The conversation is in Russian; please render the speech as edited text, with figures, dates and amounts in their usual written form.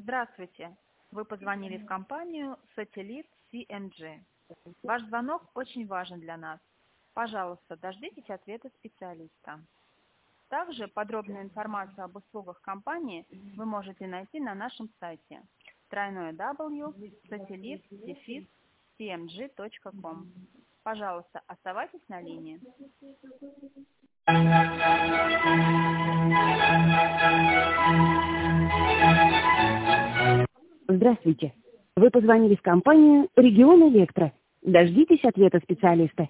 Здравствуйте. Вы позвонили в компанию «Сателлит CMG». Ваш звонок очень важен для нас. Пожалуйста, дождитесь ответа специалиста. Также подробную информацию об услугах компании вы можете найти на нашем сайте www.satellit-cmg.com. Пожалуйста, оставайтесь на линии. Здравствуйте. Вы позвонили в компанию «Регион Электро». Дождитесь ответа специалиста.